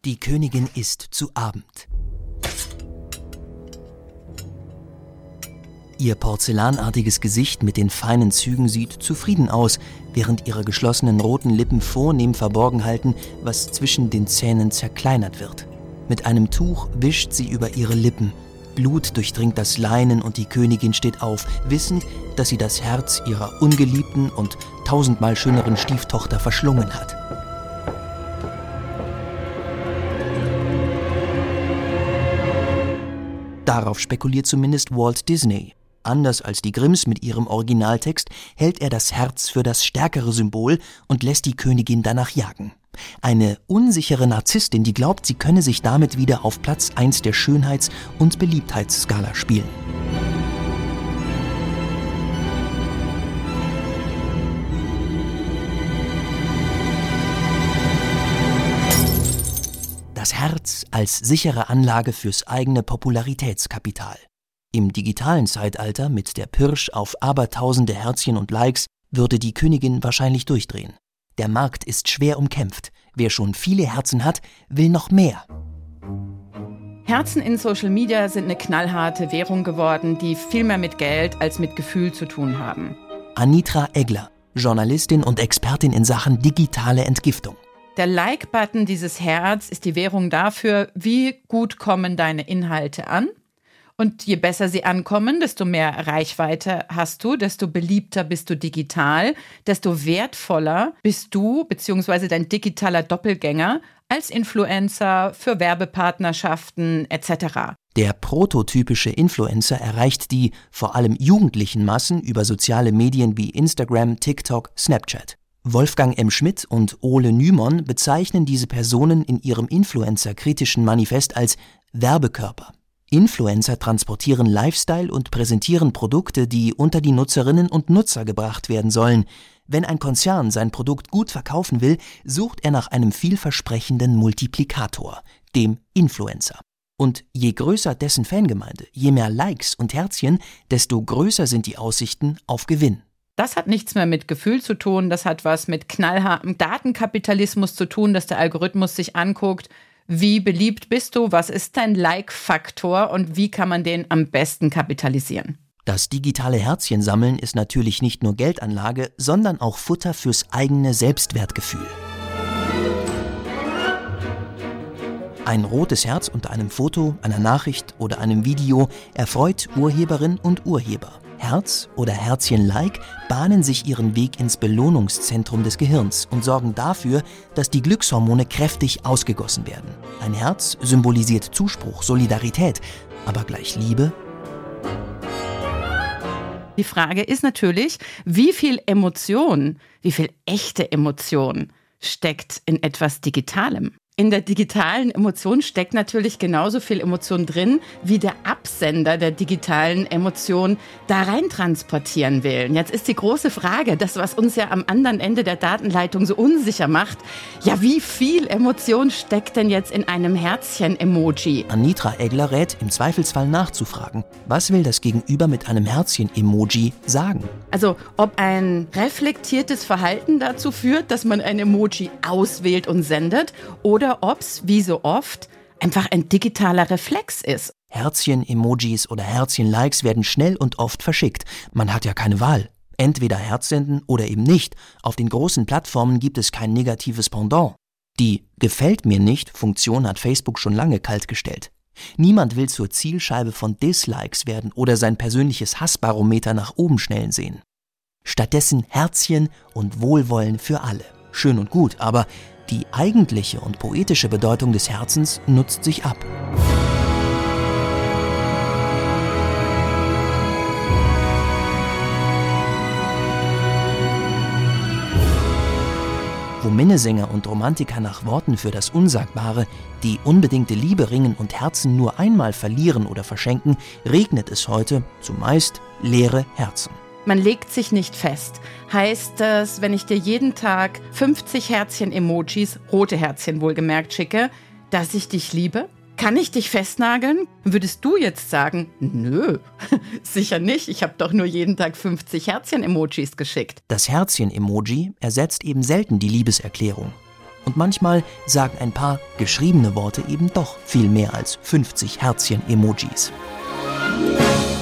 Die Königin isst zu Abend. Ihr porzellanartiges Gesicht mit den feinen Zügen sieht zufrieden aus, während ihre geschlossenen roten Lippen vornehm verborgen halten, was zwischen den Zähnen zerkleinert wird. Mit einem Tuch wischt sie über ihre Lippen. Blut durchdringt das Leinen und die Königin steht auf, wissend, dass sie das Herz ihrer ungeliebten und tausendmal schöneren Stieftochter verschlungen hat. Darauf spekuliert zumindest Walt Disney. Anders als die Grimms mit ihrem Originaltext hält er das Herz für das stärkere Symbol und lässt die Königin danach jagen. Eine unsichere Narzisstin, die glaubt, sie könne sich damit wieder auf Platz 1 der Schönheits- und Beliebtheitsskala spielen. Das Herz als sichere Anlage fürs eigene Popularitätskapital. Im digitalen Zeitalter mit der Pirsch auf abertausende Herzchen und Likes würde die Königin wahrscheinlich durchdrehen. Der Markt ist schwer umkämpft. Wer schon viele Herzen hat, will noch mehr. Herzen in Social Media sind eine knallharte Währung geworden, die viel mehr mit Geld als mit Gefühl zu tun haben. Anitra Egler, Journalistin und Expertin in Sachen digitale Entgiftung. Der Like-Button, dieses Herz, ist die Währung dafür, wie gut kommen deine Inhalte an. Und je besser sie ankommen, desto mehr Reichweite hast du, desto beliebter bist du digital, desto wertvoller bist du bzw. dein digitaler Doppelgänger als Influencer für Werbepartnerschaften etc. Der prototypische Influencer erreicht die vor allem jugendlichen Massen über soziale Medien wie Instagram, TikTok, Snapchat. Wolfgang M. Schmidt und Ole Nymon bezeichnen diese Personen in ihrem Influencer-kritischen Manifest als Werbekörper. Influencer transportieren Lifestyle und präsentieren Produkte, die unter die Nutzerinnen und Nutzer gebracht werden sollen. Wenn ein Konzern sein Produkt gut verkaufen will, sucht er nach einem vielversprechenden Multiplikator, dem Influencer. Und je größer dessen Fangemeinde, je mehr Likes und Herzchen, desto größer sind die Aussichten auf Gewinn. Das hat nichts mehr mit Gefühl zu tun, das hat was mit knallhartem Datenkapitalismus zu tun, dass der Algorithmus sich anguckt, wie beliebt bist du, was ist dein Like-Faktor und wie kann man den am besten kapitalisieren. Das digitale Herzchensammeln ist natürlich nicht nur Geldanlage, sondern auch Futter fürs eigene Selbstwertgefühl. Ein rotes Herz unter einem Foto, einer Nachricht oder einem Video erfreut Urheberin und Urheber. Herz oder Herzchen-like bahnen sich ihren Weg ins Belohnungszentrum des Gehirns und sorgen dafür, dass die Glückshormone kräftig ausgegossen werden. Ein Herz symbolisiert Zuspruch, Solidarität, aber gleich Liebe? Die Frage ist natürlich, wie viel Emotion, wie viel echte Emotion steckt in etwas Digitalem? In der digitalen Emotion steckt natürlich genauso viel Emotion drin, wie der Absender der digitalen Emotion da rein transportieren will. Jetzt ist die große Frage, das, was uns ja am anderen Ende der Datenleitung so unsicher macht, ja, wie viel Emotion steckt denn jetzt in einem Herzchen-Emoji? Anitra Egler rät, im Zweifelsfall nachzufragen. Was will das Gegenüber mit einem Herzchen-Emoji sagen? Also, ob ein reflektiertes Verhalten dazu führt, dass man ein Emoji auswählt und sendet, oder ob es, wie so oft, einfach ein digitaler Reflex ist. Herzchen-Emojis oder Herzchen-Likes werden schnell und oft verschickt. Man hat ja keine Wahl. Entweder Herz senden oder eben nicht. Auf den großen Plattformen gibt es kein negatives Pendant. Die Gefällt mir nicht Funktion hat Facebook schon lange kaltgestellt. Niemand will zur Zielscheibe von Dislikes werden oder sein persönliches Hassbarometer nach oben schnellen sehen. Stattdessen Herzchen und Wohlwollen für alle. Schön und gut, aber die eigentliche und poetische Bedeutung des Herzens nutzt sich ab. Wo Minnesänger und Romantiker nach Worten für das Unsagbare, die unbedingte Liebe ringen und Herzen nur einmal verlieren oder verschenken, regnet es heute zumeist leere Herzen. Man legt sich nicht fest. Heißt das, wenn ich dir jeden Tag 50 Herzchen-Emojis, rote Herzchen wohlgemerkt, schicke, dass ich dich liebe? Kann ich dich festnageln? Würdest du jetzt sagen, nö, sicher nicht, ich habe doch nur jeden Tag 50 Herzchen-Emojis geschickt. Das Herzchen-Emoji ersetzt eben selten die Liebeserklärung. Und manchmal sagen ein paar geschriebene Worte eben doch viel mehr als 50 Herzchen-Emojis.